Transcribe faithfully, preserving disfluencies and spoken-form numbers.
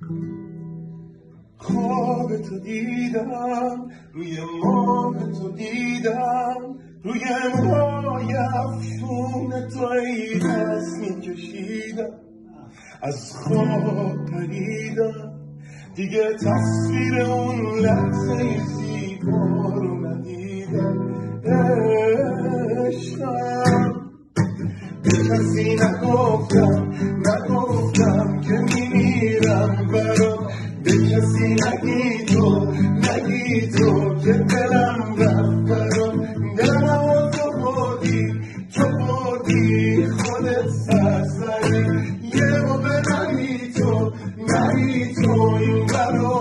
خواب تو دیدم، روی ماه تو دیدم، روی موهای افشون تو ای دست میکشیدم، از خواب پریدم، دیگه تصویر اون لحظه زیبا رو ندیدم. عشقم به کسی نگفتم، نگفتم که میمیرم برات، به کسی نگی تو، نگی تو که دلم رفت برات. نه تو بودی، تو بودی خودت سرسری، یه موقع نگی تو، نگی تو این برات.